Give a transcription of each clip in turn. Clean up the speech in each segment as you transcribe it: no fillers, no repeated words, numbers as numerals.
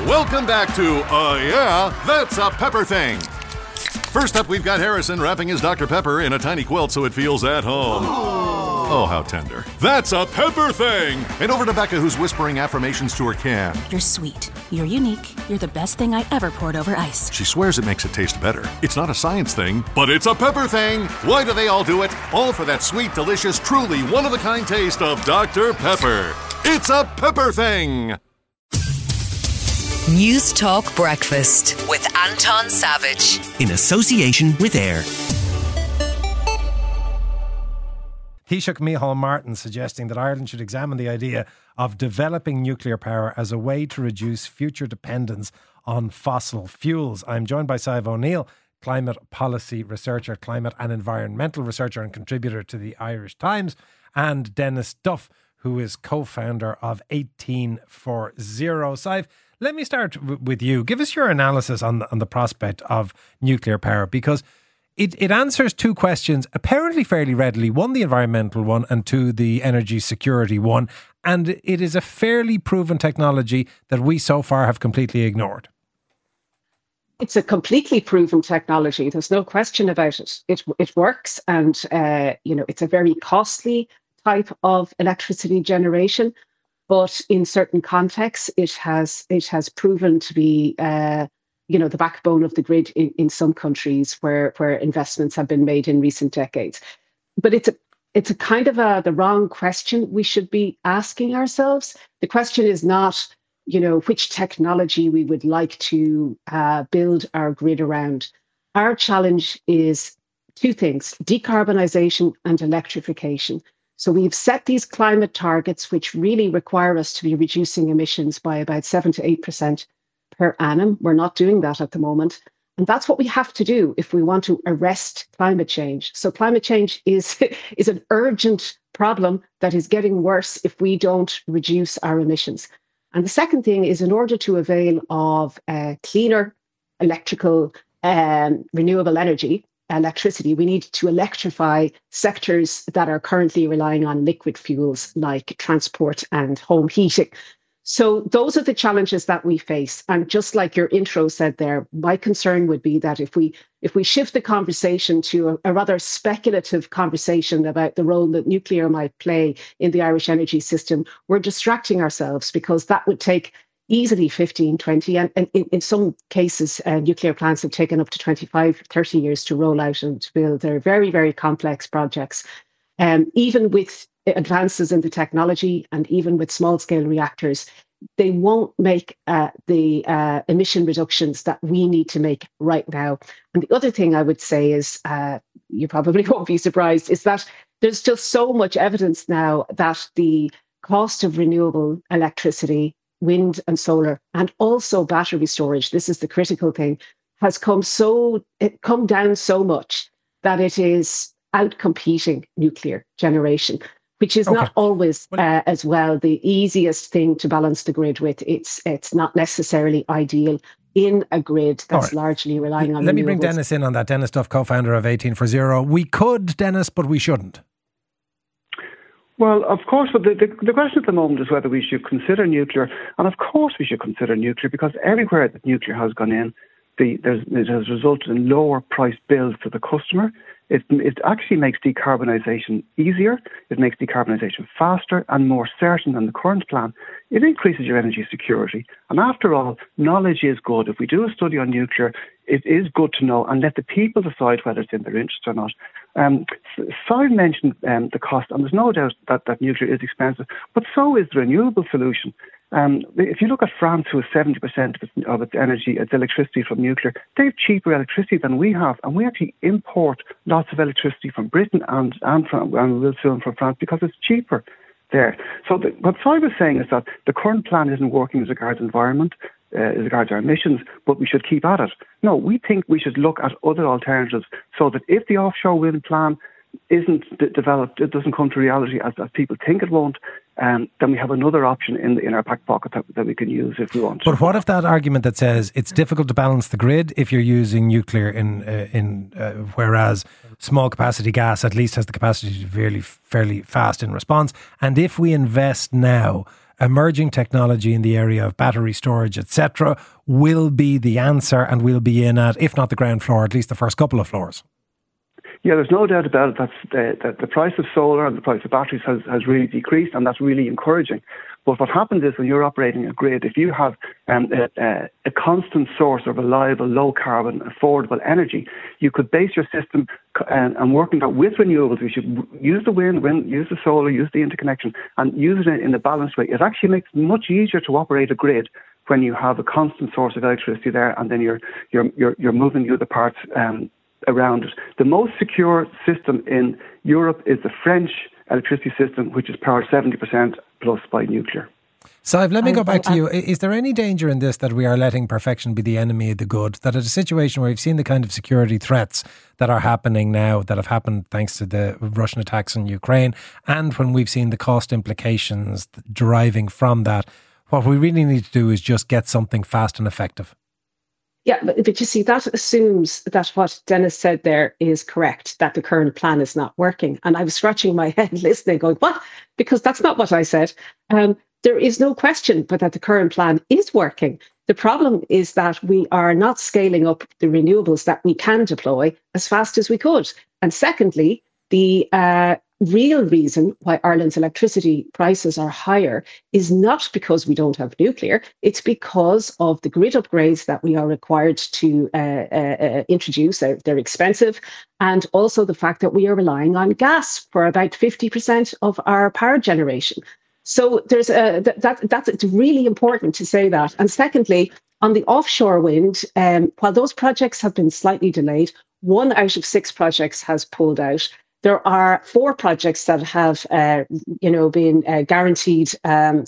Welcome back to Yeah, That's a Pepper Thing. First up, we've got Harrison wrapping his Dr. Pepper in a tiny quilt so it feels at home. Oh, how tender. That's a Pepper Thing! And over to Becca, who's whispering affirmations to her can. You're sweet. You're unique. You're the best thing I ever poured over ice. She swears it makes it taste better. It's not a science thing, but it's a Pepper Thing! Why do they all do it? All for that sweet, delicious, truly one-of-a-kind taste of Dr. Pepper. It's a Pepper Thing! News Talk Breakfast with Anton Savage. In association with AIR. Taoiseach Micheál Martin suggesting that Ireland should examine the idea of developing nuclear power as a way to reduce future dependence on fossil fuels. I'm joined by Saif O'Neill, climate policy researcher, climate and environmental researcher and contributor to the Irish Times, and Denis Duff, who is co-founder of 1840. Saif, let me start with you. Give us your analysis on the prospect of nuclear power, because it answers two questions apparently fairly readily. One, the environmental one, and two, the energy security one. And it is a fairly proven technology that we so far have completely ignored. It's a completely proven technology. There's no question about it. It works, and it's a very costly type of electricity generation. But in certain contexts, it has proven to be, the backbone of the grid in some countries where investments have been made in recent decades. But it's a kind of the wrong question we should be asking ourselves. The question is not, which technology we would like to build our grid around. Our challenge is two things: decarbonisation and electrification. So we've set these climate targets, which really require us to be reducing emissions by about 7 to 8% per annum. We're not doing that at the moment. And that's what we have to do if we want to arrest climate change. So climate change is an urgent problem that is getting worse if we don't reduce our emissions. And the second thing is, in order to avail of cleaner electrical renewable electricity, we need to electrify sectors that are currently relying on liquid fuels like transport and home heating. So those are the challenges that we face. And just like your intro said there, my concern would be that if we shift the conversation to a rather speculative conversation about the role that nuclear might play in the Irish energy system, we're distracting ourselves, because that would take easily 15, 20, and in some cases, nuclear plants have taken up to 25, 30 years to roll out and to build. They're very, very complex projects. Even with advances in the technology and even with small-scale reactors, they won't make the emission reductions that we need to make right now. And the other thing I would say is, you probably won't be surprised, is that there's still so much evidence now that the cost of renewable electricity, wind and solar, and also battery storage, this is the critical thing, has come down so much that it is outcompeting nuclear generation, which is not always as well the easiest thing to balance the grid with. It's not necessarily ideal in a grid that's largely relying on renewables. Let me bring Denis in on that. Denis Duff, co-founder of 1840. We could, Denis, but we shouldn't. Well, of course, but the question at the moment is whether we should consider nuclear. And of course we should consider nuclear, because everywhere that nuclear has gone in, it has resulted in lower price bills to the customer. It actually makes decarbonisation easier. It makes decarbonisation faster and more certain than the current plan. It increases your energy security. And after all, knowledge is good. If we do a study on nuclear, it is good to know, and let the people decide whether it's in their interest or not. Simon mentioned the cost, and there's no doubt that nuclear is expensive, but so is the renewable solution. If you look at France, who has 70% of its energy, its electricity from nuclear, they have cheaper electricity than we have, and we actually import lots of electricity from Britain and we will soon from France, because it's cheaper there. So what Simon was saying is that the current plan isn't working as regards environment, as regards our emissions, but we should keep at it. No, we think we should look at other alternatives, so that if the offshore wind plan isn't developed, it doesn't come to reality as people think it won't, then we have another option in our back pocket that we can use if we want. But what if that argument that says it's difficult to balance the grid if you're using nuclear whereas small capacity gas at least has the capacity to be fairly fast in response, and if we invest now, emerging technology in the area of battery storage, etc., will be the answer, and we'll be in at, if not the ground floor, at least the first couple of floors. Yeah, there's no doubt about it that the price of solar and the price of batteries has really decreased, and that's really encouraging. But what happens is when you're operating a grid, if you have a constant source of reliable, low-carbon, affordable energy, you could base your system and working that with renewables. We should use the wind, use the solar, use the interconnection, and use it in a balanced way. It actually makes it much easier to operate a grid when you have a constant source of electricity there, and then you're moving the other parts around it. The most secure system in Europe is the French electricity system, which is powered 70% plus by nuclear. Saif, let me go back to you. Is there any danger in this that we are letting perfection be the enemy of the good? That at a situation where we've seen the kind of security threats that are happening now, that have happened thanks to the Russian attacks in Ukraine, and when we've seen the cost implications deriving from that, what we really need to do is just get something fast and effective? Yeah, but you see, that assumes that what Dennis said there is correct, that the current plan is not working. And I was scratching my head listening, going, what? Because that's not what I said. There is no question but that the current plan is working. The problem is that we are not scaling up the renewables that we can deploy as fast as we could. And secondly, the real reason why Ireland's electricity prices are higher is not because we don't have nuclear. It's because of the grid upgrades that we are required to introduce. They're expensive. And also the fact that we are relying on gas for about 50% of our power generation. So there's it's really important to say that. And secondly, on the offshore wind, while those projects have been slightly delayed, 1 out of 6 projects has pulled out. There are 4 projects that have, been guaranteed an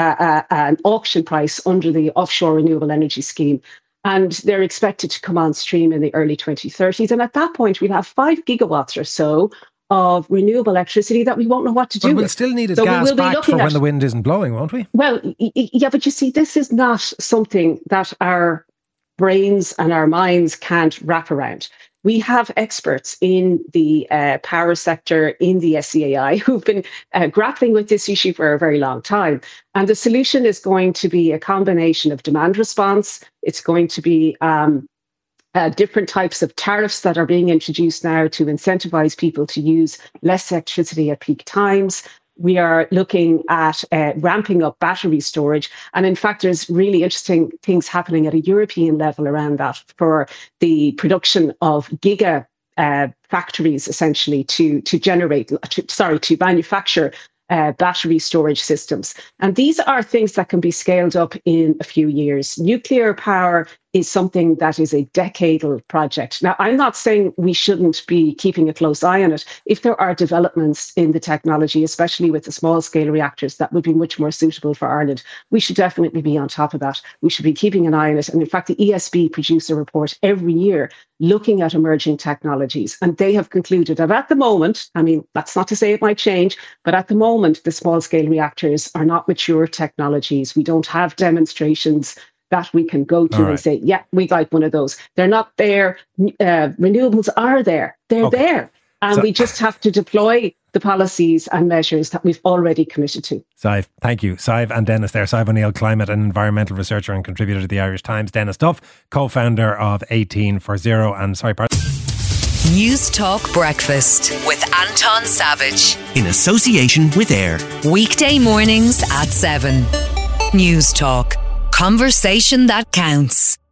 auction price under the Offshore Renewable Energy Scheme, and they're expected to come on stream in the early 2030s. And at that point, we'll have 5 gigawatts or so of renewable electricity that we won't know what to do with. We'll still need gas back for when the wind isn't blowing, won't we? Well, yeah, but you see, this is not something that our brains and our minds can't wrap around. We have experts in the power sector, in the SEAI, who've been grappling with this issue for a very long time. And the solution is going to be a combination of demand response. It's going to be different types of tariffs that are being introduced now to incentivize people to use less electricity at peak times. We are looking at ramping up battery storage. And in fact, there's really interesting things happening at a European level around that for the production of giga factories, essentially, to manufacture battery storage systems. And these are things that can be scaled up in a few years. Nuclear power is something that is a decadal project. Now, I'm not saying we shouldn't be keeping a close eye on it. If there are developments in the technology, especially with the small scale reactors, that would be much more suitable for Ireland, we should definitely be on top of that. We should be keeping an eye on it. And in fact, the ESB produce a report every year looking at emerging technologies. And they have concluded that at the moment, I mean, that's not to say it might change, but at the moment, the small scale reactors are not mature technologies. We don't have demonstrations that we can go to and say, yeah, we'd like one of those. They're not there. Renewables are there. They're there. And we just have to deploy the policies and measures that we've already committed to. Saif, thank you. Saif and Dennis there. Saif O'Neill, climate and environmental researcher and contributor to the Irish Times. Dennis Duff, co-founder of 1840 and News Talk Breakfast with Anton Savage. In association with AIR. Weekday mornings at 7. News Talk. Conversation that counts.